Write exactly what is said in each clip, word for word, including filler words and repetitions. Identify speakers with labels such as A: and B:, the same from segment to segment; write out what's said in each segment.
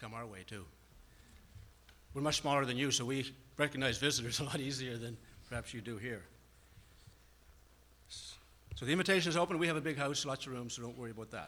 A: come our way too. We're much smaller than you, so we recognize visitors a lot easier than perhaps you do here. So the invitation is open. We have a big house, lots of rooms, so don't worry about that.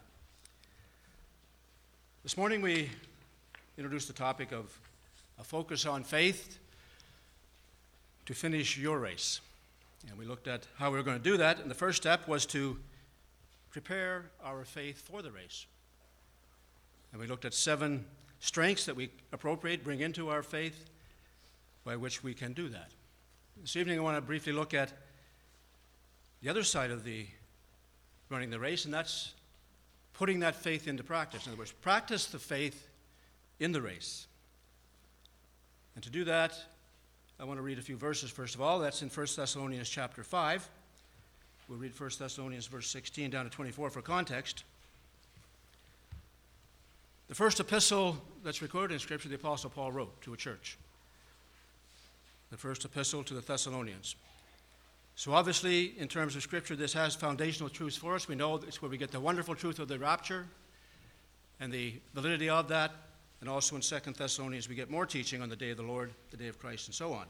A: This morning we introduced the topic of a focus on faith to finish your race. And we looked at how we were going to do that, and the first step was to prepare our faith for the race. And we looked at seven strengths that we appropriate, bring into our faith, by which we can do that. This evening I want to briefly look at the other side of the running the race, and that's putting that faith into practice. In other words, practice the faith in the race. And to do that, I want to read a few verses first of all. That's in First Thessalonians chapter five. We'll read First Thessalonians verse sixteen down to twenty-four for context. The first epistle that's recorded in Scripture, the Apostle Paul wrote to a church. The first epistle to the Thessalonians. So obviously, in terms of Scripture, this has foundational truths for us. We know it's where we get the wonderful truth of the rapture and the validity of that. And also in Second Thessalonians, we get more teaching on the day of the Lord, the day of Christ, and so on.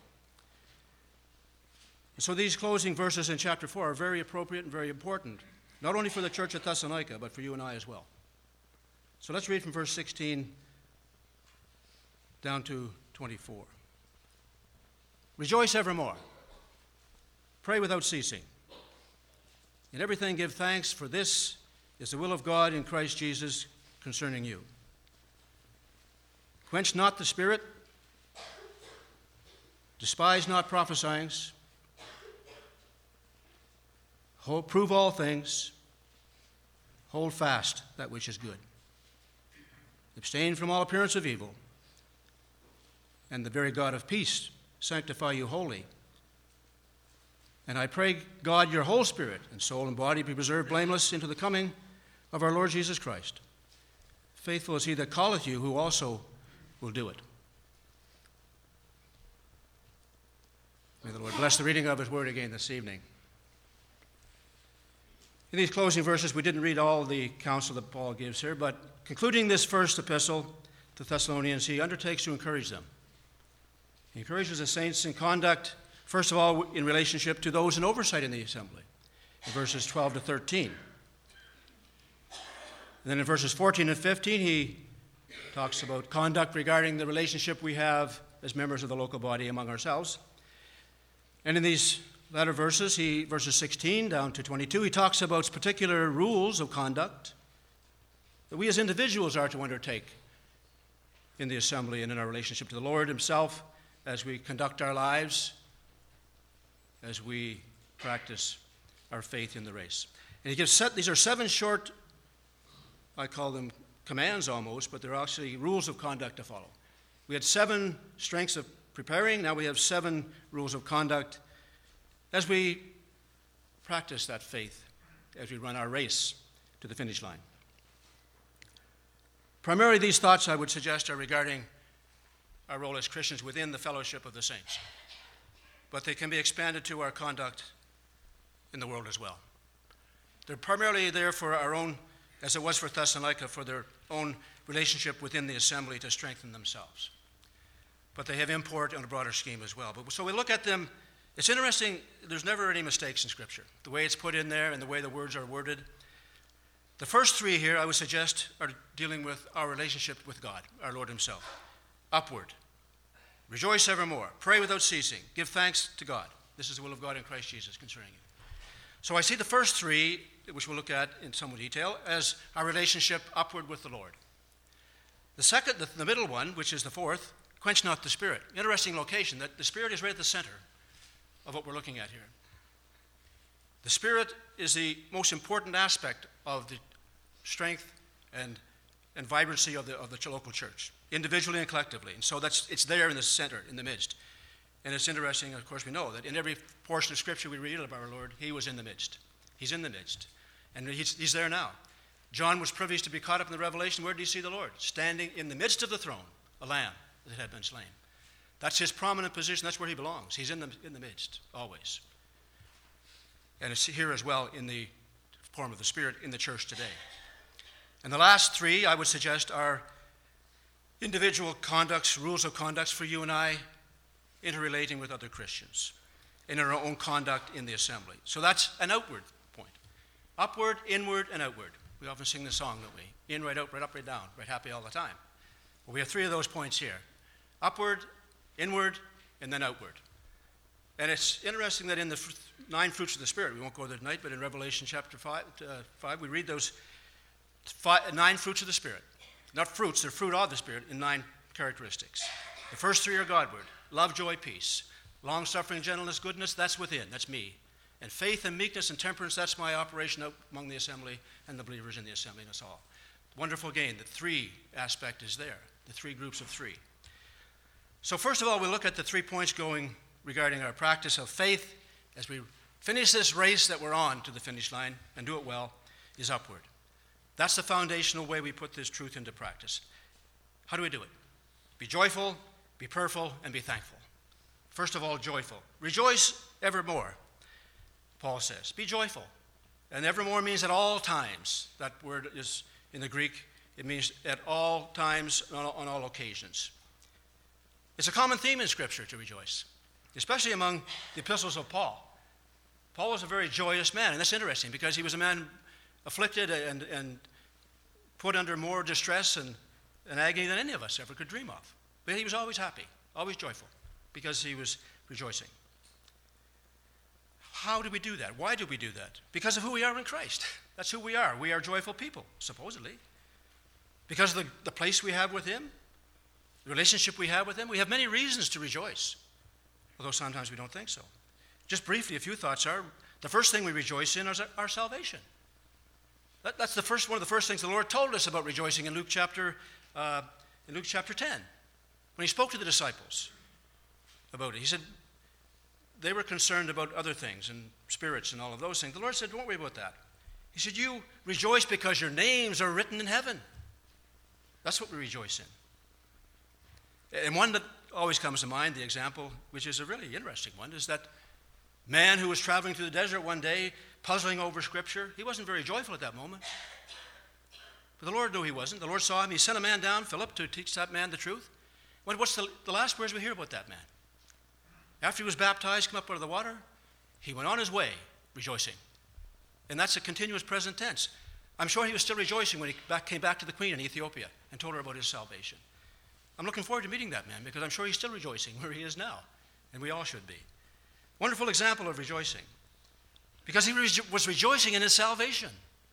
A: And so these closing verses in chapter four are very appropriate and very important, not only for the church at Thessalonica, but for you and I as well. So let's read from verse sixteen down to twenty-four. Rejoice evermore. Pray without ceasing. In everything give thanks, for this is the will of God in Christ Jesus concerning you. Quench not the spirit, despise not prophesying, hold, prove all things, hold fast that which is good. Abstain from all appearance of evil, and the very God of peace sanctify you wholly. And I pray God your whole spirit and soul and body be preserved blameless into the coming of our Lord Jesus Christ. Faithful is he that calleth you, who also will do it. May the Lord bless the reading of his word again this evening. In these closing verses, we didn't read all the counsel that Paul gives here, but concluding this first epistle to Thessalonians, he undertakes to encourage them. He encourages the saints in conduct, first of all, in relationship to those in oversight in the assembly, in verses twelve to thirteen. And then in verses fourteen and fifteen, he talks about conduct regarding the relationship we have as members of the local body among ourselves. And in these latter verses, he, verses sixteen down to twenty-two, he talks about particular rules of conduct that we as individuals are to undertake in the assembly and in our relationship to the Lord himself as we conduct our lives, as we practice our faith in the race. And he gives set, these are seven short, I call them commands almost, but they're actually rules of conduct to follow. We had seven strengths of preparing, now we have seven rules of conduct as we practice that faith, as we run our race to the finish line. Primarily these thoughts, I would suggest, are regarding our role as Christians within the fellowship of the saints. But they can be expanded to our conduct in the world as well. They're primarily there for our own, as it was for Thessalonica, for their own relationship within the assembly to strengthen themselves. But they have import on a broader scheme as well. But so we look at them. It's interesting, there's never any mistakes in Scripture. The way it's put in there and the way the words are worded. The first three here, I would suggest, are dealing with our relationship with God, our Lord himself. Upward. Rejoice evermore. Pray without ceasing. Give thanks to God. This is the will of God in Christ Jesus concerning you. So I see the first three, which we'll look at in some detail, as our relationship upward with the Lord. The second, the, the middle one, which is the fourth, quench not the spirit. Interesting location, that the spirit is right at the center of what we're looking at here. The spirit is the most important aspect of the strength and, and vibrancy of the, of the local church, individually and collectively. And so that's it's there in the center, in the midst. And it's interesting, of course, we know that in every portion of Scripture we read about our Lord, he was in the midst. He's in the midst. And he's, he's there now. John was privileged to be caught up in the revelation. Where did he see the Lord? Standing in the midst of the throne, a lamb that had been slain. That's his prominent position. That's where he belongs. He's in the, in the midst, always. And it's here as well in the form of the Spirit in the church today. And the last three, I would suggest, are individual conducts, rules of conduct for you and I, interrelating with other Christians, in our own conduct in the assembly. So that's an outward point. Upward, inward, and outward. We often sing the song, don't we? In, right out, right up, right down, right happy all the time. Well, we have three of those points here. Upward, inward, and then outward. And it's interesting that in the f- nine fruits of the Spirit, we won't go there tonight, but in Revelation chapter five, uh, five we read those five, nine fruits of the Spirit. Not fruits, they're fruit of the Spirit in nine characteristics. The first three are Godward: love, joy, peace. Long-suffering, gentleness, goodness, that's within, that's me. And faith and meekness and temperance, that's my operation out among the assembly and the believers in the assembly and us all. Wonderful again, the three aspect is there, the three groups of three. So first of all, we'll look at the three points going regarding our practice of faith as we finish this race that we're on to the finish line and do it well, is upward. That's the foundational way we put this truth into practice. How do we do it? Be joyful, be prayerful, and be thankful. First of all, joyful. Rejoice evermore, Paul says. Be joyful. And evermore means at all times. That word is in the Greek, it means at all times, on all, on all occasions. It's a common theme in Scripture to rejoice, especially among the epistles of Paul. Paul was a very joyous man, and that's interesting because he was a man afflicted and, and put under more distress and, and agony than any of us ever could dream of. But he was always happy, always joyful, because he was rejoicing. How do we do that? Why do we do that? Because of who we are in Christ. That's who we are. We are joyful people, supposedly. Because of the, the place we have with him, the relationship we have with him, we have many reasons to rejoice, although sometimes we don't think so. Just briefly, a few thoughts are, the first thing we rejoice in is our, our salvation. That, that's the first one of the first things the Lord told us about rejoicing in Luke chapter, uh, in Luke chapter ten, when he spoke to the disciples about it. He said they were concerned about other things and spirits and all of those things. The Lord said, don't worry about that. He said, you rejoice because your names are written in heaven. That's what we rejoice in. And one that always comes to mind, the example, which is a really interesting one, is that man who was traveling through the desert one day, puzzling over Scripture. He wasn't very joyful at that moment. But the Lord knew he wasn't. The Lord saw him. He sent a man down, Philip, to teach that man the truth. Well, what's the, the last words we hear about that man? After he was baptized, come up out of the water, he went on his way rejoicing. And that's a continuous present tense. I'm sure he was still rejoicing when he back, came back to the queen in Ethiopia and told her about his salvation. I'm looking forward to meeting that man because I'm sure he's still rejoicing where he is now. And we all should be. Wonderful example of rejoicing. Because he re- was rejoicing in his salvation.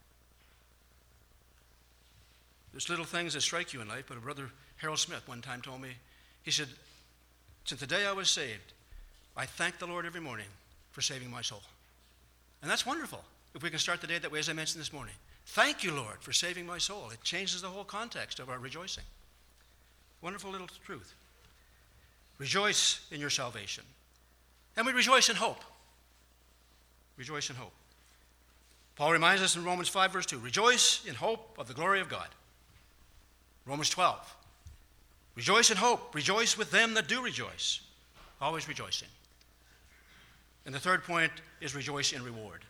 A: There's little things that strike you in life, but a brother Harold Smith one time told me, he said, since the day I was saved, I thank the Lord every morning for saving my soul. And that's wonderful, if we can start the day that way, as I mentioned this morning. Thank you, Lord, for saving my soul. It changes the whole context of our rejoicing. Wonderful little truth. Rejoice in your salvation. And we rejoice in hope. Rejoice in hope. Paul reminds us in Romans five, verse two, rejoice in hope of the glory of God. Romans twelve, rejoice in hope. Rejoice with them that do rejoice. Always rejoicing. And the third point is rejoice in reward.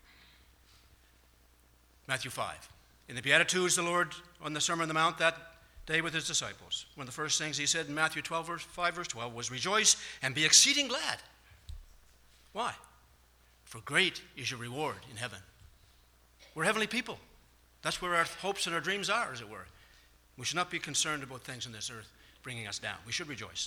A: Matthew five. In the Beatitudes, the Lord, on the Sermon on the Mount that day with his disciples, one of the first things he said in Matthew twelve, verse five, verse twelve, was rejoice and be exceeding glad. Why? For great is your reward in heaven. We're heavenly people. That's where our hopes and our dreams are, as it were. We should not be concerned about things on this earth bringing us down. We should rejoice.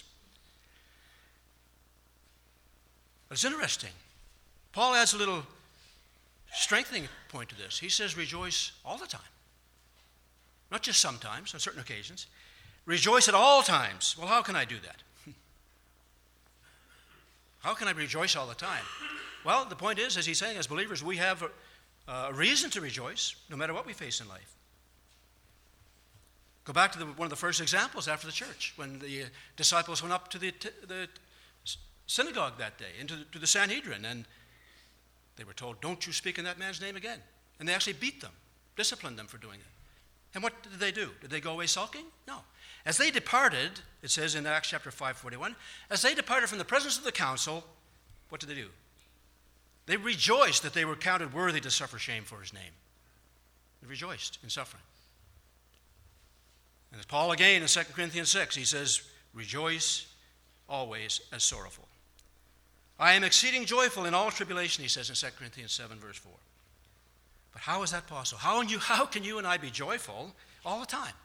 A: But it's interesting. Paul adds a little strengthening point to this. He says rejoice all the time. Not just sometimes, on certain occasions. Rejoice at all times. Well, how can I do that? How can I rejoice all the time? Well, the point is, as he's saying, as believers, we have a, a reason to rejoice no matter what we face in life. Go back to the, one of the first examples after the church, when the uh, disciples went up to the, t- the synagogue that day, into the, to the Sanhedrin, and they were told, don't you speak in that man's name again. And they actually beat them, disciplined them for doing it. And what did they do? Did they go away sulking? No. As they departed, it says in Acts chapter five forty-one, as they departed from the presence of the council, what did they do? They rejoiced that they were counted worthy to suffer shame for his name. They rejoiced in suffering. And as Paul again in Second Corinthians six, he says, rejoice always as sorrowful. I am exceeding joyful in all tribulation, he says in Second Corinthians seven, verse four. But how is that possible? How, you, how can you and I be joyful all the time?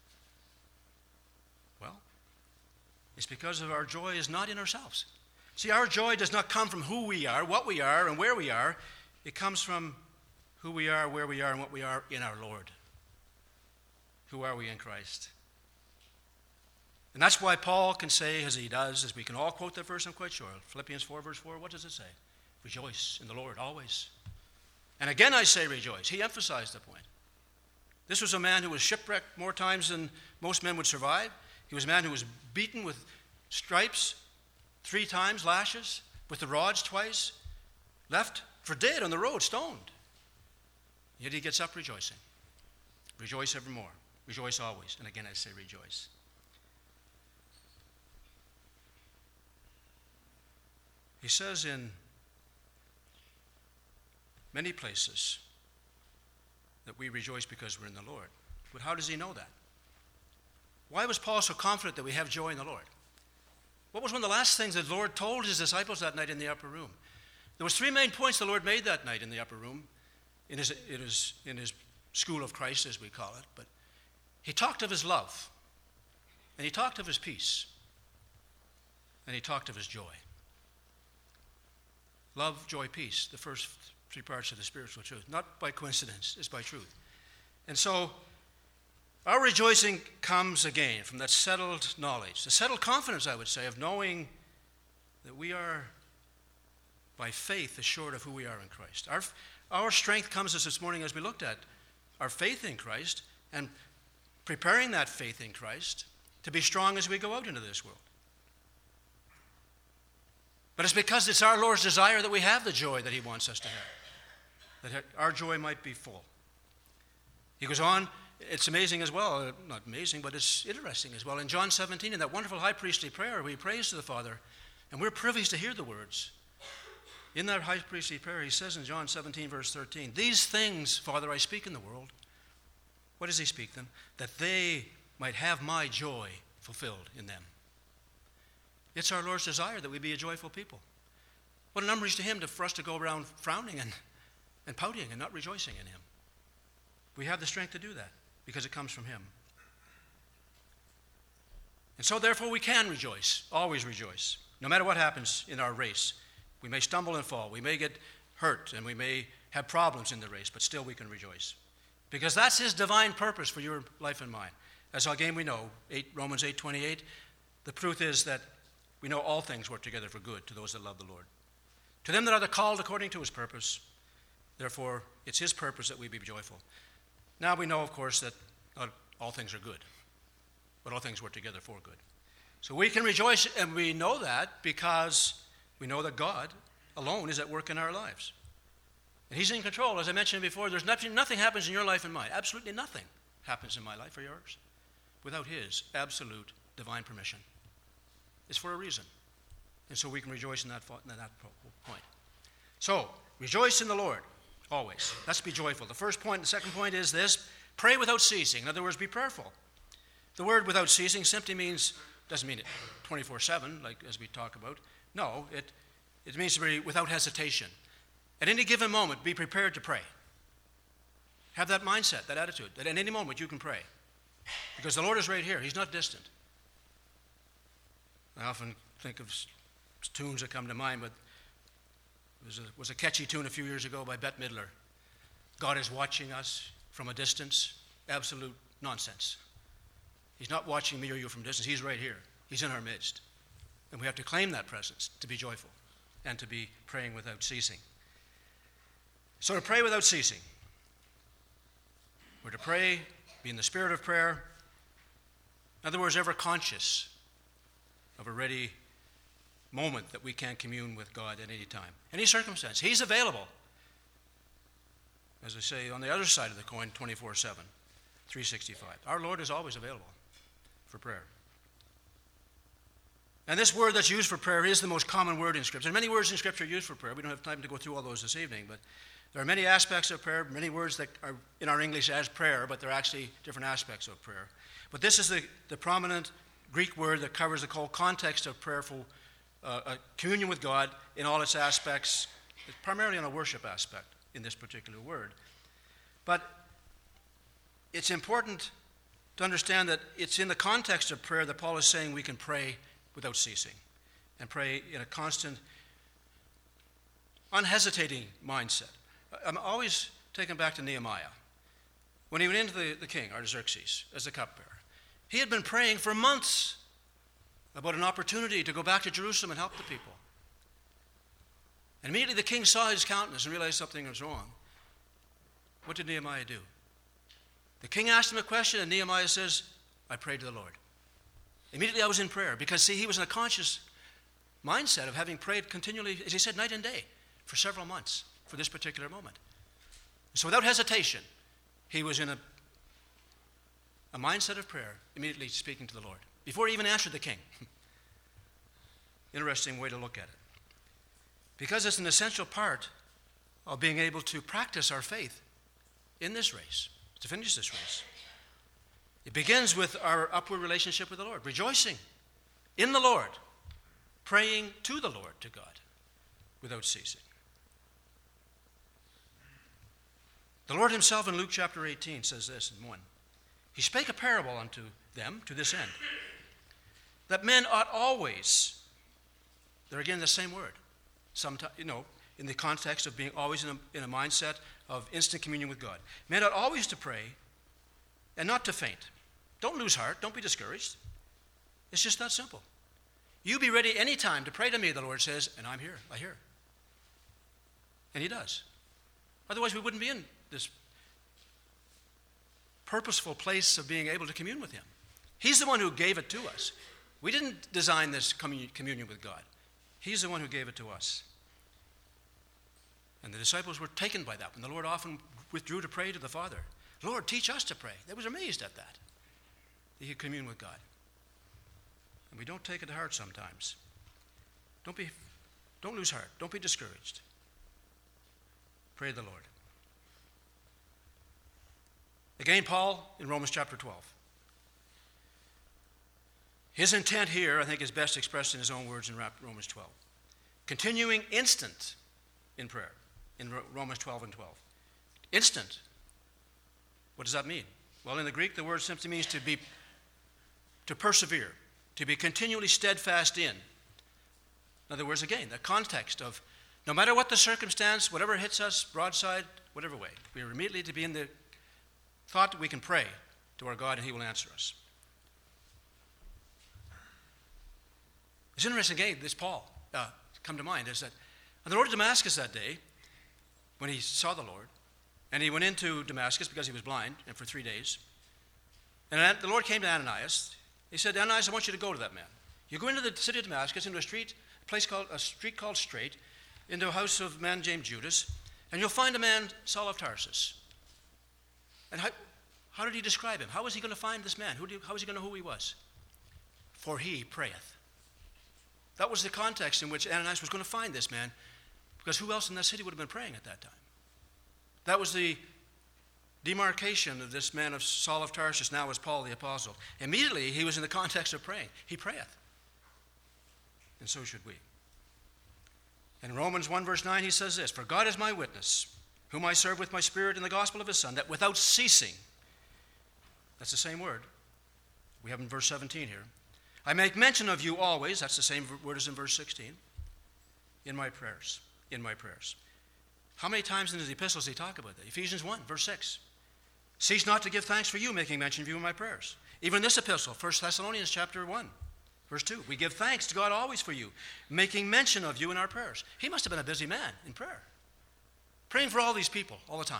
A: Well, it's because of our joy is not in ourselves. See, our joy does not come from who we are, what we are, and where we are. It comes from who we are, where we are, and what we are in our Lord. Who are we in Christ? And that's why Paul can say, as he does, as we can all quote that verse, I'm quite sure, Philippians four, verse four, what does it say? Rejoice in the Lord always. And again I say rejoice. He emphasized the point. This was a man who was shipwrecked more times than most men would survive. He was a man who was beaten with stripes three times, lashes, with the rods twice, left for dead on the road, stoned. Yet he gets up rejoicing. Rejoice evermore. Rejoice always. And again I say rejoice. He says in many places that we rejoice because we're in the Lord. But how does he know that? Why was Paul so confident that we have joy in the Lord? What was one of the last things that the Lord told his disciples that night in the upper room? There was three main points the Lord made that night in the upper room, in his, in his, in his school of Christ, as we call it. But he talked of his love, and he talked of his peace, and he talked of his joy. Love, joy, peace, the first three parts of the spiritual truth. Not by coincidence, it's by truth. And so, our rejoicing comes again from that settled knowledge, the settled confidence, I would say, of knowing that we are, by faith, assured of who we are in Christ. Our, our strength comes as this morning as we looked at our faith in Christ and preparing that faith in Christ to be strong as we go out into this world. But it's because it's our Lord's desire that we have the joy that he wants us to have, that our joy might be full. He goes on, it's amazing as well, not amazing, but it's interesting as well. In John seventeen, in that wonderful high priestly prayer where he prays to the Father, and we're privileged to hear the words. In that high priestly prayer, he says in John seventeen, verse thirteen, these things, Father, I speak in the world. What does he speak them? That they might have my joy fulfilled in them. It's our Lord's desire that we be a joyful people. What an umbrage to him to, for us to go around frowning and, and pouting and not rejoicing in him. We have the strength to do that because it comes from him. And so therefore we can rejoice, always rejoice, no matter what happens in our race. We may stumble and fall, we may get hurt, and we may have problems in the race, but still we can rejoice. Because that's his divine purpose for your life and mine. As again we know, eight, Romans eight twenty-eight, the truth is that we know all things work together for good to those that love the Lord. To them that are the called according to his purpose. Therefore, it's his purpose that we be joyful. Now we know, of course, that not all things are good, but all things work together for good. So we can rejoice, and we know that because we know that God alone is at work in our lives. And he's in control. As I mentioned before, there's nothing, nothing happens in your life and mine. Absolutely nothing happens in my life or yours without his absolute divine permission. It's for a reason. And so we can rejoice in that, in that point. So, rejoice in the Lord, always. Let's be joyful. The first point, the second point is this, pray without ceasing. In other words, be prayerful. The word without ceasing simply means, doesn't mean it twenty-four seven, like as we talk about. No, it, it means to be without hesitation. At any given moment, be prepared to pray. Have that mindset, that attitude, that at any moment you can pray. Because the Lord is right here. He's not distant. I often think of tunes that come to mind, but there was a, was a catchy tune a few years ago by Bette Midler. God is watching us from a distance. Absolute nonsense. He's not watching me or you from a distance. He's right here. He's in our midst. And we have to claim that presence to be joyful and to be praying without ceasing. So to pray without ceasing. We're to pray, be in the spirit of prayer. In other words, ever conscious of a ready moment that we can commune with God at any time, any circumstance. He's available. As I say, on the other side of the coin, twenty-four seven, three sixty-five. Our Lord is always available for prayer. And this word that's used for prayer is the most common word in Scripture. There are many words in Scripture used for prayer. We don't have time to go through all those this evening, but there are many aspects of prayer, many words that are in our English as prayer, but they're actually different aspects of prayer. But this is the, the prominent Greek word that covers the whole context of prayerful uh, uh, communion with God in all its aspects, primarily on a worship aspect in this particular word. But it's important to understand that it's in the context of prayer that Paul is saying we can pray without ceasing and pray in a constant, unhesitating mindset. I'm always taken back to Nehemiah. When he went into the, the king, Artaxerxes, as the cupbearer, he had been praying for months about an opportunity to go back to Jerusalem and help the people. And immediately the king saw his countenance and realized something was wrong. What did Nehemiah do? The king asked him a question, and Nehemiah says, I prayed to the Lord. Immediately I was in prayer, because, see, he was in a conscious mindset of having prayed continually, as he said, night and day, for several months for this particular moment. So without hesitation, he was in a, a mindset of prayer, immediately speaking to the Lord, before he even answered the king. Interesting way to look at it. Because it's an essential part of being able to practice our faith in this race, to finish this race. It begins with our upward relationship with the Lord, rejoicing in the Lord, praying to the Lord, to God, without ceasing. The Lord himself in Luke chapter eighteen says this in one. He spake a parable unto them to this end, that men ought always, there again the same word, sometime, you know, in the context of being always in a, in a mindset of instant communion with God. Men ought always to pray and not to faint. Don't lose heart. Don't be discouraged. It's just that simple. You be ready any time to pray to me, the Lord says, and I'm here. I hear. And he does. Otherwise, we wouldn't be in this purposeful place of being able to commune with him. He's the one who gave it to us. We didn't design this communion with God. He's the one who gave it to us. And the disciples were taken by that when the Lord often withdrew to pray to the Father. Lord, teach us to pray. They was amazed at that. That he could commune with God. And we don't take it to heart sometimes. Don't be, don't lose heart. Don't be discouraged. Pray to the Lord. Again, Paul in Romans chapter twelve. His intent here, I think, is best expressed in his own words in Romans twelve. Continuing instant in prayer in Romans twelve and twelve. Instant. What does that mean? Well, in the Greek, the word simply means to be, to persevere, to be continually steadfast in. In other words, again, the context of no matter what the circumstance, whatever hits us, broadside, whatever way, we are immediately to be in the thought that we can pray to our God and he will answer us. It's interesting, again, this Paul, uh, come to mind, is that on the road to Damascus that day, when he saw the Lord, and he went into Damascus because he was blind, and for three days. And the Lord came to Ananias. He said, Ananias, I want you to go to that man. You go into the city of Damascus, into a street, a place called a street called Straight, into a house of a man named Judas, and you'll find a man, Saul of Tarsus. And how, how did he describe him? How was he going to find this man? Who do you, how was he going to know who he was? For he prayeth. That was the context in which Ananias was going to find this man, because who else in that city would have been praying at that time? That was the demarcation of this man of Saul of Tarsus, now as Paul the Apostle. Immediately, he was in the context of praying. He prayeth. And so should we. And in Romans one, verse nine, he says this, For God is my witness, whom I serve with my spirit in the gospel of his Son, that without ceasing, that's the same word, we have in verse seventeen here, I make mention of you always, that's the same word as in verse sixteen, in my prayers, in my prayers. How many times in his epistles does he talk about that? Ephesians one, verse six. Cease not to give thanks for you, making mention of you in my prayers. Even this epistle, First Thessalonians chapter one, verse two. We give thanks to God always for you, making mention of you in our prayers. He must have been a busy man in prayer, praying for all these people all the time.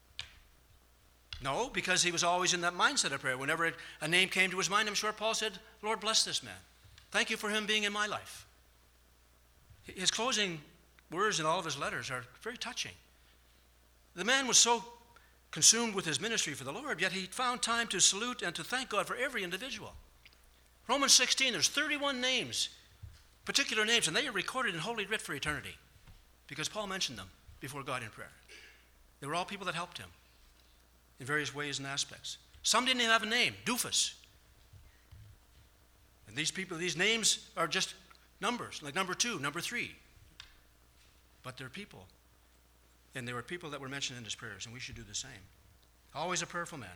A: No, because he was always in that mindset of prayer. Whenever a name came to his mind, I'm sure Paul said, Lord, bless this man. Thank you for him being in my life. His closing words in all of his letters are very touching. The man was so consumed with his ministry for the Lord, yet he found time to salute and to thank God for every individual. Romans sixteen, there's thirty-one names particular names, and they are recorded in Holy Writ for eternity because Paul mentioned them before God in prayer. They were all people that helped him in various ways and aspects. Some didn't even have a name, Doofus. And these people, these names are just numbers, like number two, number three. But they're people. And they were people that were mentioned in his prayers, and we should do the same. Always a prayerful man.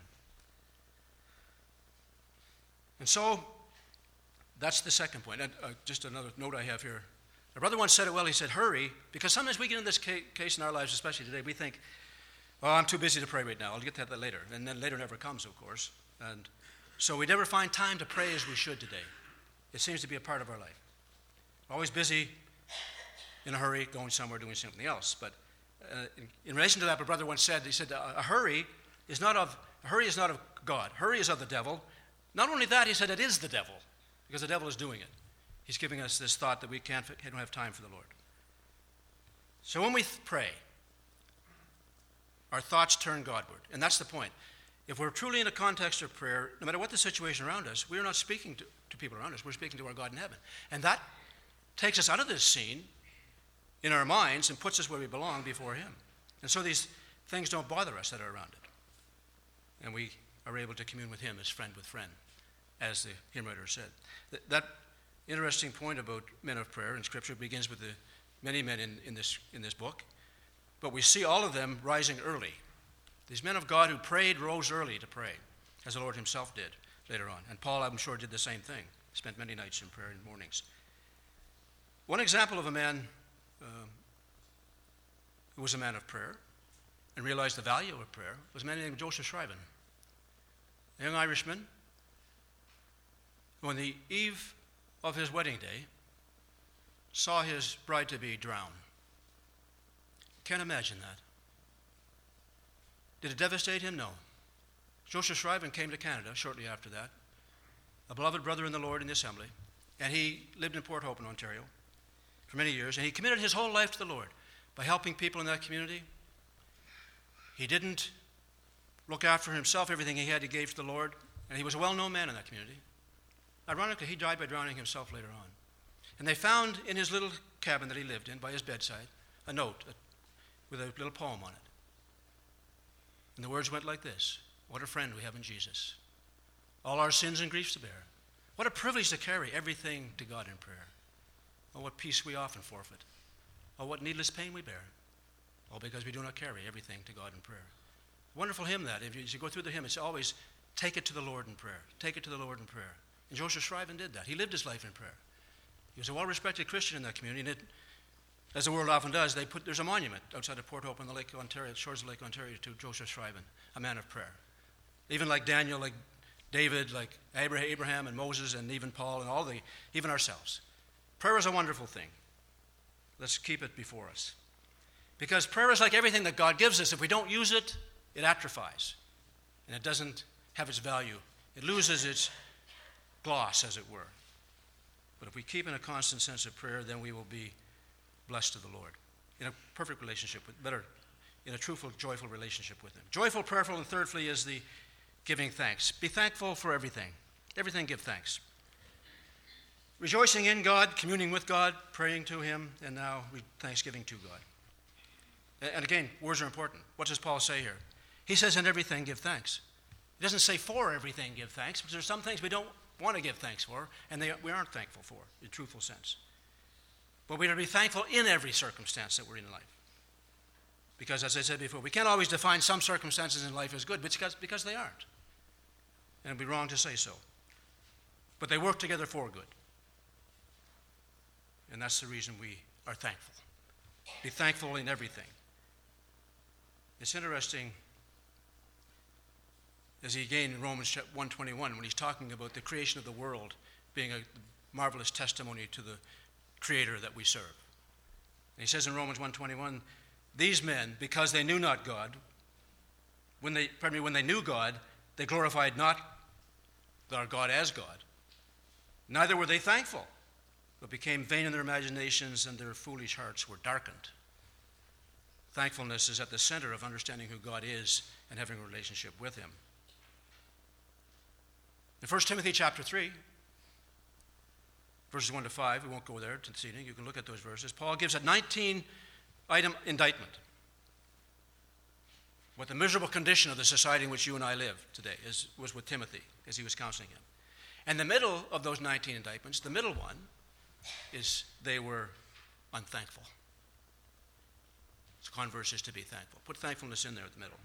A: And so, that's the second point. And, uh, just another note I have here. A brother once said it well. He said, hurry, because sometimes we get in this ca- case in our lives, especially today, we think, oh, I'm too busy to pray right now. I'll get to that later. And then later never comes, of course. And so we never find time to pray as we should today. It seems to be a part of our life. Always busy, in a hurry, going somewhere, doing something else. But uh, in, in relation to that, my brother once said, he said, a, a hurry is not of a hurry is not of God. Hurry is of the devil. Not only that, he said, it is the devil, because the devil is doing it. He's giving us this thought that we can't, don't have time for the Lord. So when we th- pray, our thoughts turn Godward, and that's the point. If we're truly in a context of prayer, no matter what the situation around us, we're not speaking to, to people around us, we're speaking to our God in heaven. And that takes us out of this scene in our minds and puts us where we belong before him. And so these things don't bother us that are around it. And we are able to commune with him as friend with friend, as the hymn writer said. Th- that interesting point about men of prayer in Scripture begins with the many men in, in, this, in this book, but we see all of them rising early. These men of God who prayed rose early to pray, as the Lord himself did later on. And Paul, I'm sure, did the same thing, spent many nights in prayer and mornings. One example of a man uh, who was a man of prayer and realized the value of prayer was a man named Joseph Shriven, a young Irishman who on the eve of his wedding day saw his bride-to-be drown. Can't imagine that. Did it devastate him? No. Joseph Shriven came to Canada shortly after that, a beloved brother in the Lord in the assembly, and he lived in Port Hope in Ontario for many years, and he committed his whole life to the Lord by helping people in that community. He didn't look after himself. Everything he had he gave to the Lord, and he was a well-known man in that community. Ironically, he died by drowning himself later on. And they found in his little cabin that he lived in by his bedside a note with a little poem on it. And the words went like this: what a friend we have in Jesus. All our sins and griefs to bear. What a privilege to carry everything to God in prayer. Oh, what peace we often forfeit. Oh, what needless pain we bear. All because we do not carry everything to God in prayer. Wonderful hymn that. If you, as you go through the hymn, it's always take it to the Lord in prayer. Take it to the Lord in prayer. And Joseph Shriven did that. He lived his life in prayer. He was a well-respected Christian in that community, and it, as the world often does, they put there's a monument outside of Port Hope on the Lake Ontario, shores of Lake Ontario, to Joseph Shriven, a man of prayer. Even like Daniel, like David, like Abraham and Moses, and even Paul, and all the, even ourselves. Prayer is a wonderful thing. Let's keep it before us. Because prayer is like everything that God gives us. If we don't use it, it atrophies, and it doesn't have its value. It loses its gloss, as it were. But if we keep in a constant sense of prayer, then we will be blessed of the Lord, in a perfect relationship with, better, in a truthful, joyful relationship with him. Joyful, prayerful, and thirdly is the giving thanks. Be thankful for everything. Everything give thanks. Rejoicing in God, communing with God, praying to him, and now thanksgiving to God. And again, words are important. What does Paul say here? He says, in everything give thanks. He doesn't say for everything give thanks, because there's some things we don't want to give thanks for, and they, we aren't thankful for, in truthful sense. But we are to be thankful in every circumstance that we're in life. Because, as I said before, we can't always define some circumstances in life as good, because, because they aren't. And it would be wrong to say so. But they work together for good. And that's the reason we are thankful. Be thankful in everything. It's interesting, as he again in Romans one twenty-one, when he's talking about the creation of the world being a marvelous testimony to the Creator that we serve. And he says in Romans one twenty-one, these men, because they knew not God, when they, pardon me, when they knew God, they glorified not our God as God. Neither were they thankful, but became vain in their imaginations, and their foolish hearts were darkened. Thankfulness is at the center of understanding who God is and having a relationship with him. In First Timothy chapter three, verses one to five. We won't go there this evening. You can look at those verses. Paul gives a nineteen-item indictment. What the miserable condition of the society in which you and I live today is, was with Timothy as he was counseling him. And the middle of those nineteen indictments, the middle one, is they were unthankful. So converse is to be thankful. Put thankfulness in there at the middle.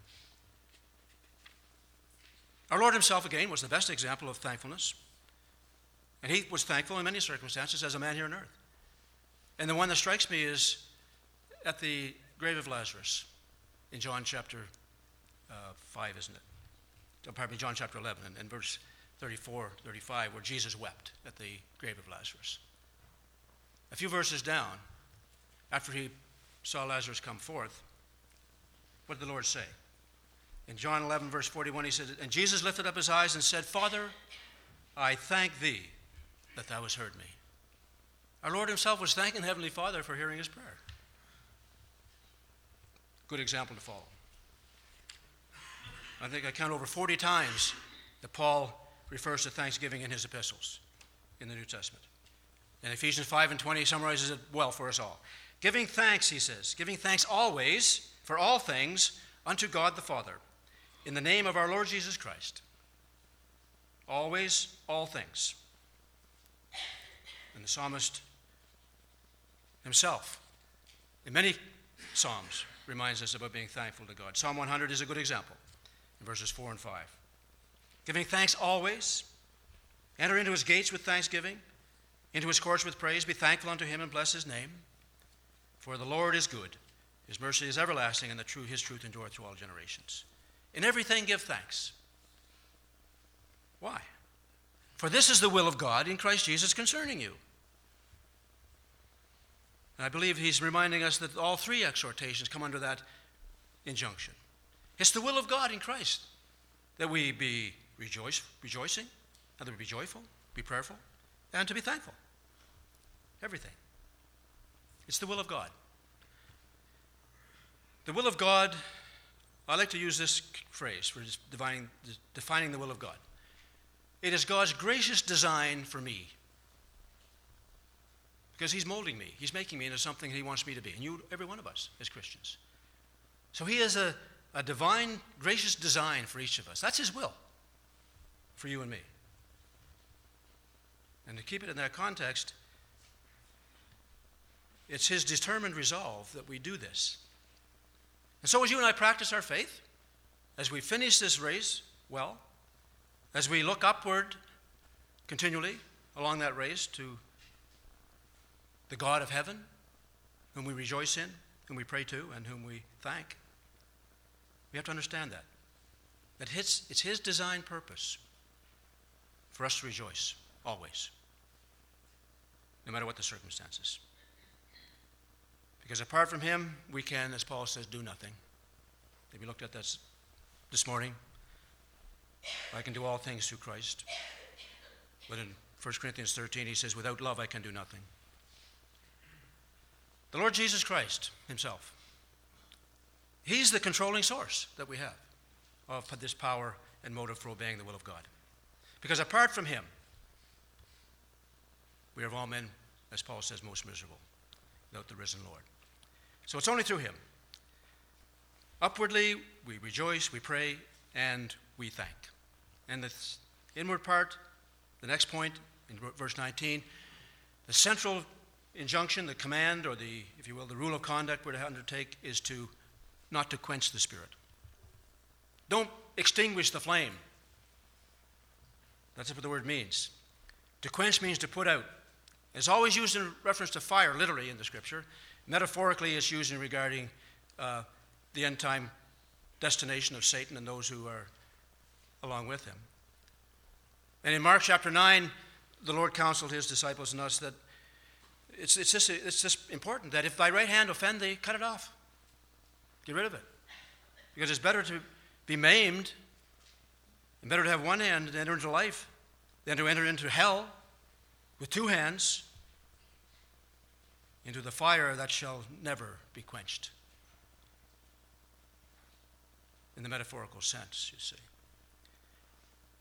A: Our Lord himself, again, was the best example of thankfulness. And he was thankful in many circumstances as a man here on earth. And the one that strikes me is at the grave of Lazarus in John chapter uh, five, isn't it? Oh, pardon me, John chapter eleven, and, and verse thirty-four, thirty-five, where Jesus wept at the grave of Lazarus. A few verses down, after he saw Lazarus come forth, what did the Lord say? In John eleven, verse forty-one, he said, and Jesus lifted up his eyes and said, Father, I thank thee that thou hast heard me. Our Lord himself was thanking the Heavenly Father for hearing his prayer. Good example to follow. I think I count over forty times that Paul refers to thanksgiving in his epistles in the New Testament. And Ephesians five and twenty summarizes it well for us all. Giving thanks, he says, giving thanks always for all things unto God the Father, in the name of our Lord Jesus Christ. Always, all things. And the psalmist himself, in many psalms, reminds us about being thankful to God. Psalm one hundred is a good example, in verses four and five. Giving thanks always, enter into his gates with thanksgiving, into his courts with praise, be thankful unto him and bless his name. For the Lord is good, his mercy is everlasting, and the true, his truth endureth through all generations. In everything give thanks. Why? For this is the will of God in Christ Jesus concerning you. And I believe he's reminding us that all three exhortations come under that injunction. It's the will of God in Christ that we be rejoice, rejoicing, and that we be joyful, be prayerful, and to be thankful. Everything. It's the will of God. The will of God, I like to use this phrase for defining, defining the will of God. It is God's gracious design for me. Because he's molding me. He's making me into something he wants me to be. And you, every one of us, as Christians. So he has a, a divine, gracious design for each of us. That's his will for you and me. And to keep it in that context, it's his determined resolve that we do this. And so as you and I practice our faith, as we finish this race well, as we look upward continually along that race to the God of heaven, whom we rejoice in, whom we pray to, and whom we thank, we have to understand that. That it's, it's his design purpose for us to rejoice always, no matter what the circumstances. Because apart from him, we can, as Paul says, do nothing. We looked at that this morning. I can do all things through Christ. But in First Corinthians thirteen, he says, without love I can do nothing. The Lord Jesus Christ himself, he's the controlling source that we have of this power and motive for obeying the will of God. Because apart from him, we are of all men, as Paul says, most miserable, without the risen Lord. So it's only through him. Upwardly, we rejoice, we pray, and we thank. And the inward part, the next point in verse nineteen, the central injunction, the command, or the, if you will, the rule of conduct we're to undertake is to not to quench the Spirit. Don't extinguish the flame. That's what the word means. To quench means to put out. It's always used in reference to fire, literally, in the Scripture. Metaphorically, it's used in regarding uh, the end-time destination of Satan and those who are along with him. And in Mark chapter nine, the Lord counseled his disciples and us that it's, it's, just, it's just important that if thy right hand offend thee, cut it off. Get rid of it. Because it's better to be maimed and better to have one hand and enter into life than to enter into hell with two hands, into the fire that shall never be quenched. In the metaphorical sense, you see.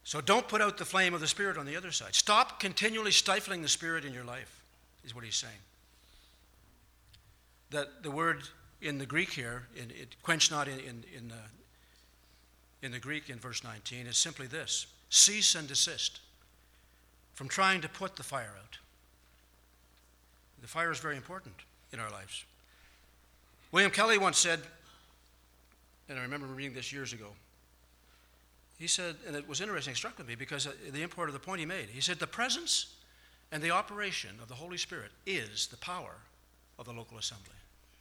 A: So don't put out the flame of the Spirit on the other side. Stop continually stifling the Spirit in your life, is what he's saying. That the word in the Greek here, in, it, quench not in, in, in, uh, in the Greek in verse nineteen, is simply this: cease and desist from trying to put the fire out. The fire is very important in our lives. William Kelly once said, and I remember reading this years ago, he said, and it was interesting, it struck with me because the import of the point he made. He said, the presence and the operation of the Holy Spirit is the power of the local assembly.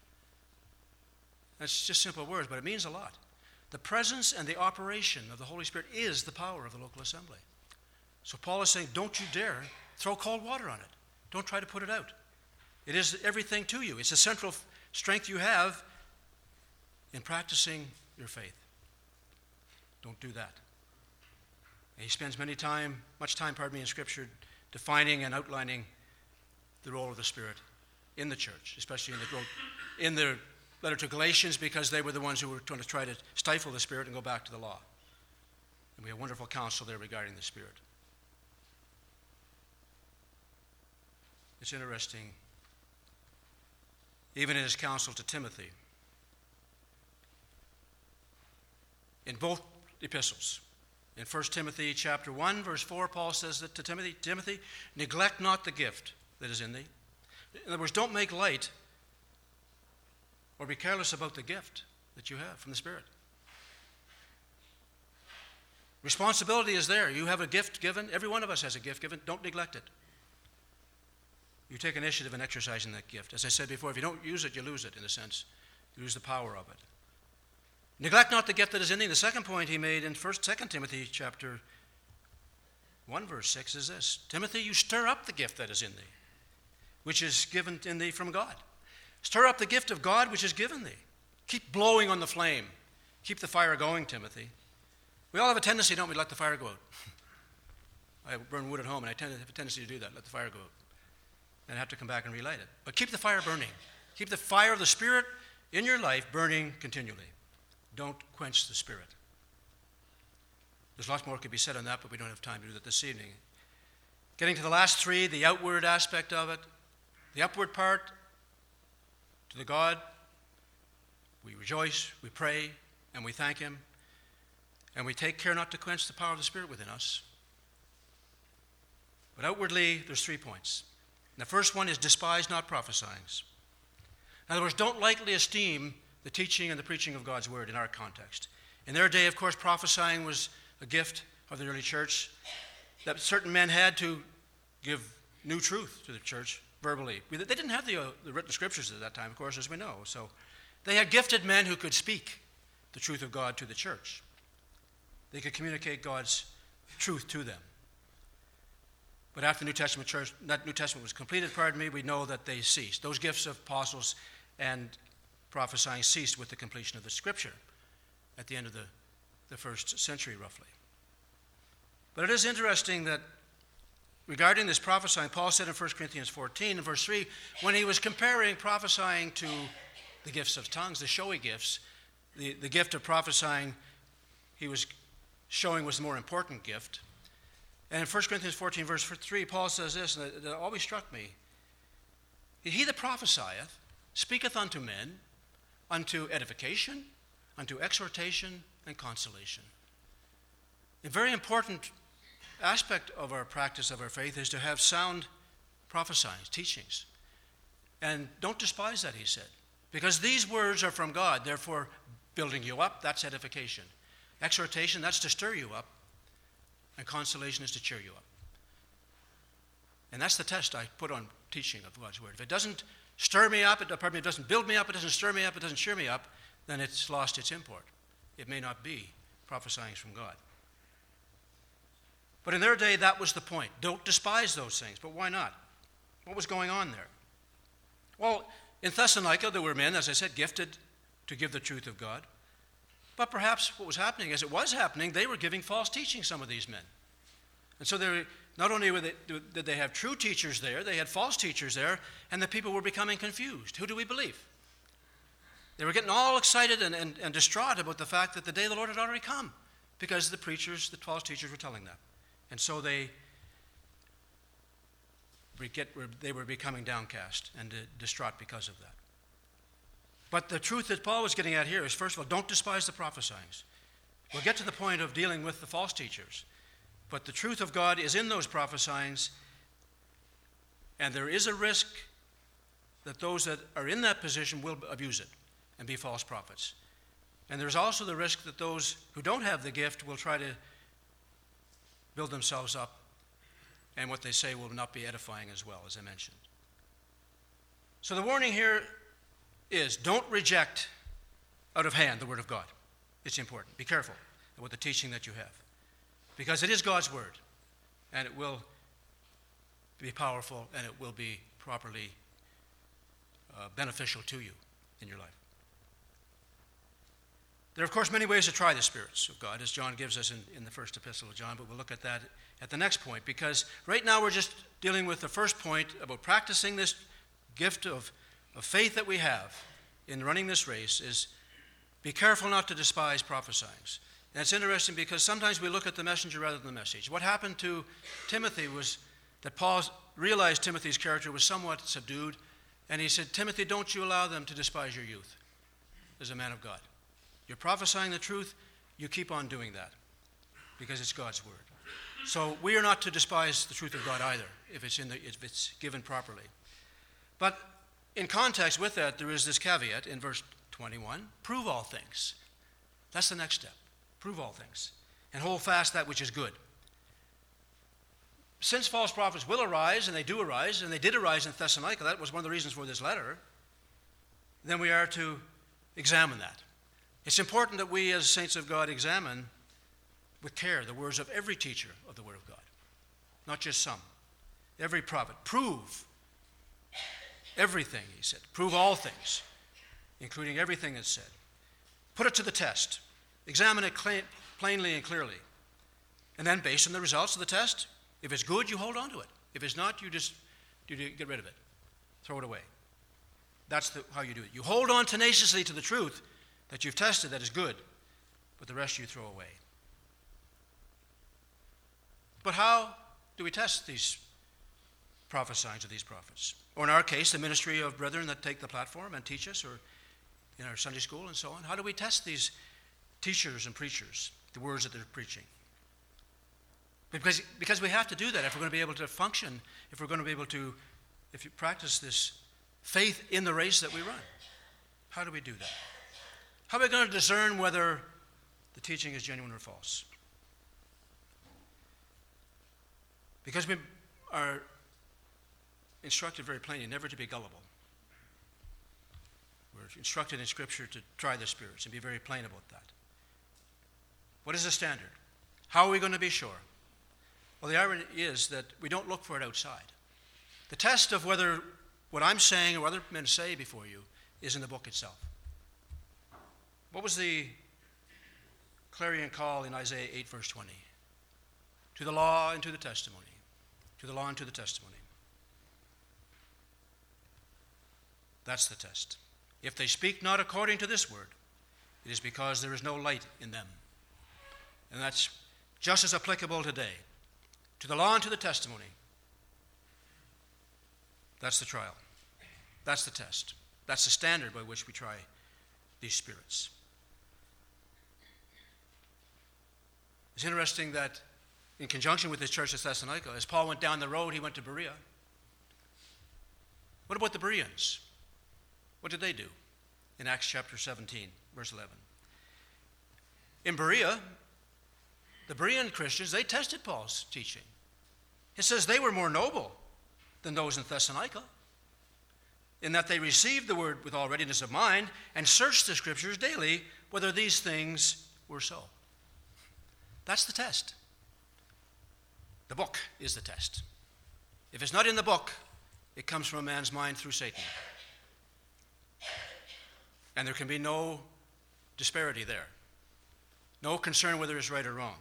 A: That's just simple words, but it means a lot. The presence and the operation of the Holy Spirit is the power of the local assembly. So Paul is saying, don't you dare throw cold water on it. Don't try to put it out. It is everything to you. It's the central strength you have in practicing your faith. Don't do that. And he spends many time, much time, pardon me, in Scripture defining and outlining the role of the Spirit in the church, especially in the, in the letter to Galatians, because they were the ones who were trying to try to stifle the Spirit and go back to the law. And we have wonderful counsel there regarding the Spirit. It's interesting, even in his counsel to Timothy, in both epistles, in First Timothy chapter one, verse four, Paul says that to Timothy, Timothy, neglect not the gift that is in thee. In other words, don't make light or be careless about the gift that you have from the Spirit. Responsibility is there. You have a gift given. Every one of us has a gift given. Don't neglect it. You take initiative in exercising that gift. As I said before, if you don't use it, you lose it, in a sense. You lose the power of it. Neglect not the gift that is in thee. The second point he made in First, Second Timothy chapter one, verse six is this: Timothy, you stir up the gift that is in thee, which is given in thee from God. Stir up the gift of God which is given thee. Keep blowing on the flame. Keep the fire going, Timothy. We all have a tendency, don't we, to let the fire go out. I burn wood at home, and I tend to have a tendency to do that, let the fire go out. And I have to come back and relight it. But keep the fire burning. Keep the fire of the Spirit in your life burning continually. Don't quench the Spirit. There's lots more could be said on that, but we don't have time to do that this evening. Getting to the last three, the outward aspect of it, the upward part, to the God, we rejoice, we pray, and we thank Him, and we take care not to quench the power of the Spirit within us. But outwardly, there's three points. And the first one is despise not prophesying. In other words, don't lightly esteem the teaching and the preaching of God's Word in our context. In their day, of course, prophesying was a gift of the early church that certain men had to give new truth to the church verbally. They didn't have the, uh, the written scriptures at that time, of course, as we know. So they had gifted men who could speak the truth of God to the church. They could communicate God's truth to them. But after the New Testament church, that New Testament was completed, pardon me, we know that they ceased. Those gifts of apostles and prophesying ceased with the completion of the Scripture at the end of the, the first century, roughly. But it is interesting that regarding this prophesying, Paul said in First Corinthians fourteen, in verse three, when he was comparing prophesying to the gifts of tongues, the showy gifts, the, the gift of prophesying he was showing was the more important gift. And in First Corinthians fourteen, verse three, Paul says this, and it, it always struck me. He that prophesieth speaketh unto men, unto edification, unto exhortation, and consolation. A very important aspect of our practice of our faith is to have sound prophesying, teachings. And don't despise that, he said, because these words are from God, therefore building you up, that's edification. Exhortation, that's to stir you up. And consolation is to cheer you up. And that's the test I put on teaching of God's Word. If it doesn't stir me up, it, pardon me, it doesn't build me up, it doesn't stir me up, it doesn't cheer me up, then it's lost its import. It may not be prophesying from God. But in their day, that was the point. Don't despise those things. But why not? What was going on there? Well, in Thessalonica, there were men, as I said, gifted to give the truth of God. But perhaps what was happening, as it was happening, they were giving false teaching, some of these men. And so they were, not only were they, did they have true teachers there, they had false teachers there, and the people were becoming confused. Who do we believe? They were getting all excited and, and, and distraught about the fact that the day of the Lord had already come. because the preachers, the false teachers were telling them. And so they, get, they were becoming downcast and distraught because of that. But the truth that Paul was getting at here is, first of all, don't despise the prophesyings. We'll get to the point of dealing with the false teachers. But the truth of God is in those prophesyings, and there is a risk that those that are in that position will abuse it and be false prophets. And there's also the risk that those who don't have the gift will try to build themselves up, and what they say will not be edifying as well, as I mentioned. So the warning here is, don't reject out of hand the Word of God. It's important. Be careful with the teaching that you have, because it is God's Word, and it will be powerful, and it will be properly uh, beneficial to you in your life. There are, of course, many ways to try the spirits of God, as John gives us in, in the first epistle of John, but we'll look at that at the next point, because right now we're just dealing with the first point about practicing this gift of, of faith that we have in running this race is be careful not to despise prophesyings. And it's interesting because sometimes we look at the messenger rather than the message. What happened to Timothy was that Paul realized Timothy's character was somewhat subdued, and he said, Timothy, don't you allow them to despise your youth as a man of God. You're prophesying the truth, you keep on doing that because it's God's word. So we are not to despise the truth of God either if it's, in the, if it's given properly. But in context with that, there is this caveat in verse twenty-one, prove all things. That's the next step. Prove all things and hold fast that which is good. Since false prophets will arise, and they do arise, and they did arise in Thessalonica, that was one of the reasons for this letter, then we are to examine that. It's important that we as saints of God examine with care the words of every teacher of the Word of God, not just some. Every prophet. Prove everything, he said. Prove all things, including everything that's said. Put it to the test. Examine it cl- plainly and clearly. And then, based on the results of the test, if it's good, you hold on to it. If it's not, you just you get rid of it. Throw it away. That's the, how you do it. You hold on tenaciously to the truth that you've tested that is good, but the rest you throw away. But how do we test these prophesyings of these prophets? Or in our case, the ministry of brethren that take the platform and teach us, or in our Sunday school and so on. How do we test these teachers and preachers, the words that they're preaching? Because, because we have to do that if we're going to be able to function, if we're going to be able to, if you practice this faith in the race that we run. How do we do that? How are we going to discern whether the teaching is genuine or false? Because we are instructed very plainly never to be gullible. We're instructed in Scripture to try the spirits and be very plain about that. What is the standard? How are we going to be sure? Well, the irony is that we don't look for it outside. The test of whether what I'm saying or other men say before you is in the book itself. What was the clarion call in Isaiah eight, verse twenty? To the law and to the testimony. To the law and to the testimony. That's the test. If they speak not according to this word, it is because there is no light in them. And that's just as applicable today. To the law and to the testimony. That's the trial. That's the test. That's the standard by which we try these spirits. It's interesting that in conjunction with this church at Thessalonica, as Paul went down the road, he went to Berea. What about the Bereans? What did they do? In Acts chapter seventeen, verse eleven. In Berea, the Berean Christians, they tested Paul's teaching. It says they were more noble than those in Thessalonica, in that they received the word with all readiness of mind and searched the Scriptures daily whether these things were so. That's the test. The book is the test. If it's not in the book, it comes from a man's mind through Satan. And there can be no disparity there. No concern whether it's right or wrong.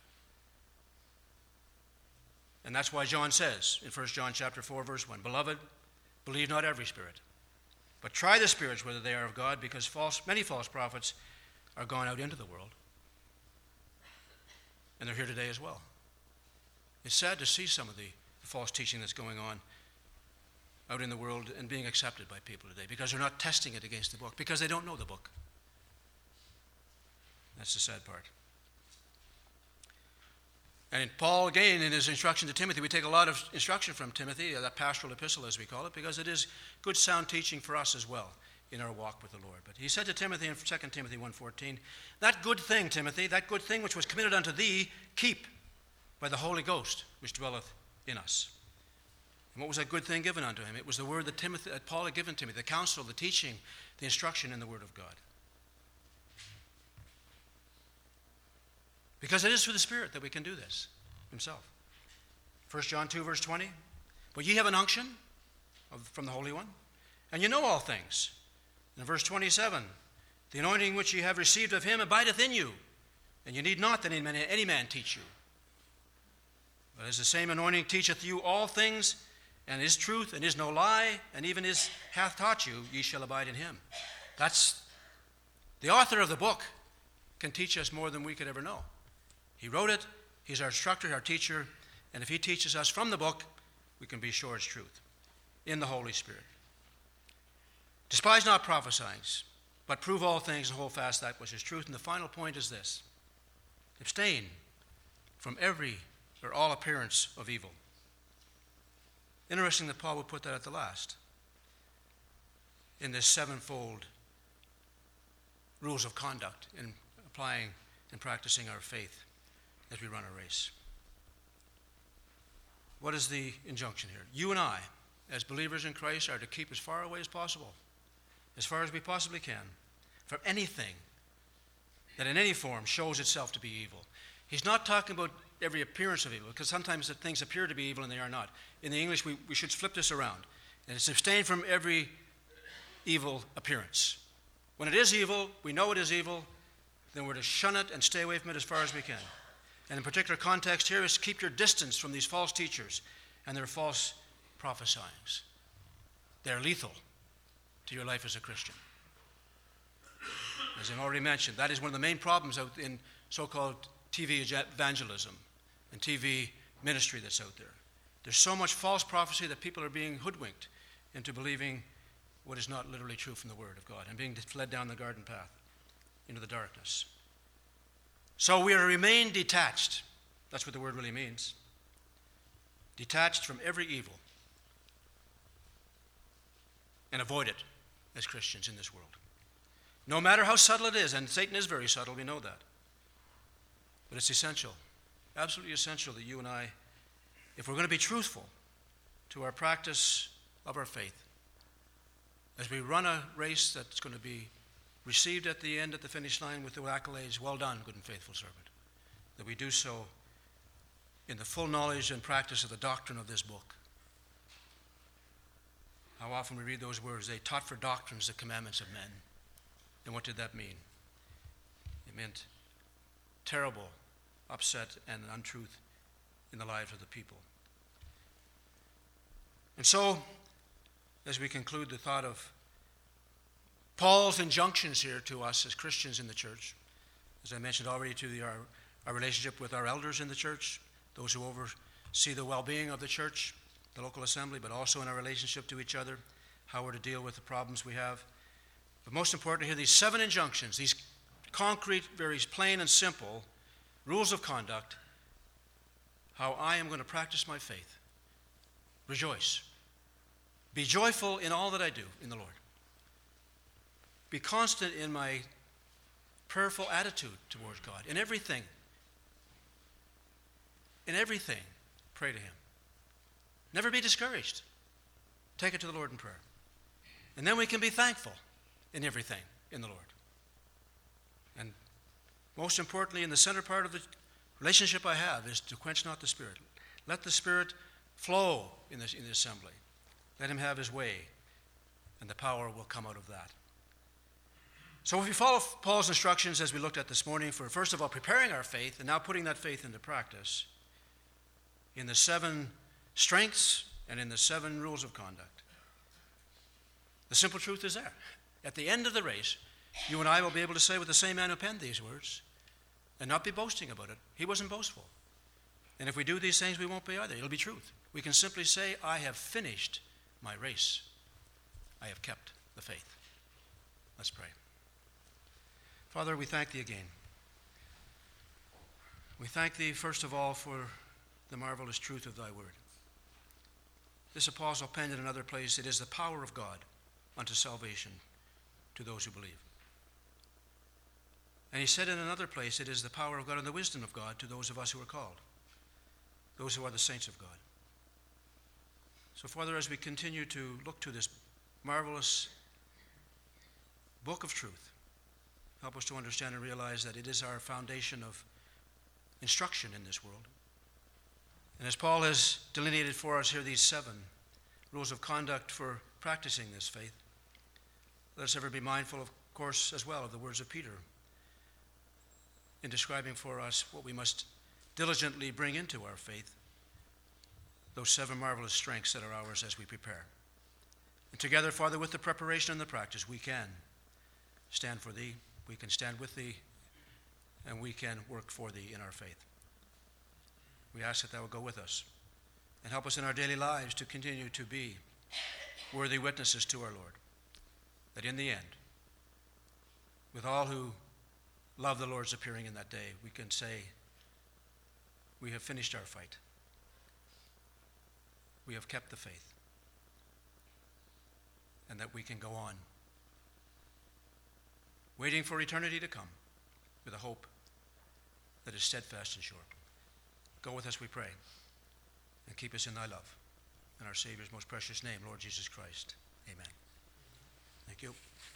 A: And that's why John says in First John chapter four, verse one, Beloved, believe not every spirit, but try the spirits whether they are of God, because false, many false prophets are gone out into the world. And they're here today as well. It's sad to see some of the false teaching that's going on out in the world and being accepted by people today because they're not testing it against the book, because they don't know the book. That's the sad part. And in Paul, again, in his instruction to Timothy, we take a lot of instruction from Timothy, that pastoral epistle as we call it, because it is good sound teaching for us as well in our walk with the Lord. But he said to Timothy in Second Timothy one fourteen, that good thing, Timothy, that good thing which was committed unto thee, keep by the Holy Ghost which dwelleth in us. And what was that good thing given unto him? It was the word that, Timothy, that Paul had given Timothy, the counsel, the teaching, the instruction in the word of God. Because it is through the Spirit that we can do this himself. First John two, verse twenty. But ye have an unction of, from the Holy One, and you know all things. And in verse twenty-seven, the anointing which ye have received of him abideth in you, and you need not that any man, any man teach you. But as the same anointing teacheth you all things, and is truth, and is no lie, and even is hath taught you, ye shall abide in him. That's the author of the book can teach us more than we could ever know. He wrote it, he's our instructor, our teacher, and if he teaches us from the book, we can be sure it's truth in the Holy Spirit. Despise not prophesying, but prove all things and hold fast that which is truth. And the final point is this: abstain from every or all appearance of evil. Interesting that Paul would put that at the last in this sevenfold rules of conduct in applying and practicing our faith as we run a race. What is the injunction here? You and I, as believers in Christ, are to keep as far away as possible, as far as we possibly can, from anything that in any form shows itself to be evil. He's not talking about every appearance of evil, because sometimes things appear to be evil and they are not. In the English, we, we should flip this around. And it's abstain from every evil appearance. When it is evil, we know it is evil, then we're to shun it and stay away from it as far as we can. And in particular context here is keep your distance from these false teachers and their false prophesyings. They're lethal to your life as a Christian. As I've already mentioned, that is one of the main problems out in so-called T V evangelism and T V ministry that's out there. There's so much false prophecy that people are being hoodwinked into believing what is not literally true from the Word of God and being fled down the garden path into the darkness. So we are to remain detached. That's what the word really means. Detached from every evil and avoid it as Christians in this world. No matter how subtle it is, and Satan is very subtle, we know that. But it's essential, absolutely essential that you and I, if we're going to be truthful to our practice of our faith, as we run a race that's going to be received at the end, at the finish line, with the accolades, well done, good and faithful servant, that we do so in the full knowledge and practice of the doctrine of this book. How often we read those words, they taught for doctrines the commandments of men. And what did that mean? It meant terrible upset and untruth in the lives of the people. And so, as we conclude the thought of Paul's injunctions here to us as Christians in the church, as I mentioned already, to the, our, our relationship with our elders in the church, those who oversee the well-being of the church, the local assembly, but also in our relationship to each other, how we're to deal with the problems we have. But most importantly here, these seven injunctions, these concrete, very plain and simple rules of conduct, how I am going to practice my faith. Rejoice. Be joyful in all that I do in the Lord. Be constant in my prayerful attitude towards God. In everything. In everything, pray to Him. Never be discouraged. Take it to the Lord in prayer. And then we can be thankful in everything in the Lord. And most importantly, in the center part of the relationship I have is to quench not the Spirit. Let the Spirit flow in, this, in the assembly. Let Him have His way, and the power will come out of that. So if we follow Paul's instructions as we looked at this morning for, first of all, preparing our faith and now putting that faith into practice in the seven strengths and in the seven rules of conduct, the simple truth is there. At the end of the race, you and I will be able to say with the same man who penned these words, and not be boasting about it. He wasn't boastful. And if we do these things, we won't be either. It'll be truth. We can simply say, I have finished my race. I have kept the faith. Let's pray. Father, we thank thee again. We thank thee, first of all, for the marvelous truth of thy word. This apostle penned in another place, it is the power of God unto salvation to those who believe. And he said in another place, it is the power of God and the wisdom of God to those of us who are called, those who are the saints of God. So, Father, as we continue to look to this marvelous book of truth, help us to understand and realize that it is our foundation of instruction in this world. And as Paul has delineated for us here these seven rules of conduct for practicing this faith, let us ever be mindful, of course, as well, of the words of Peter in describing for us what we must diligently bring into our faith, those seven marvelous strengths that are ours as we prepare. And together, Father, with the preparation and the practice, we can stand for thee, we can stand with thee, and we can work for thee in our faith. We ask that thou will go with us and help us in our daily lives to continue to be worthy witnesses to our Lord, that in the end, with all who love the Lord's appearing in that day, we can say, we have finished our fight. We have kept the faith. And that we can go on, waiting for eternity to come with a hope that is steadfast and sure. Go with us, we pray, and keep us in thy love. In our Savior's most precious name, Lord Jesus Christ. Amen. Thank you.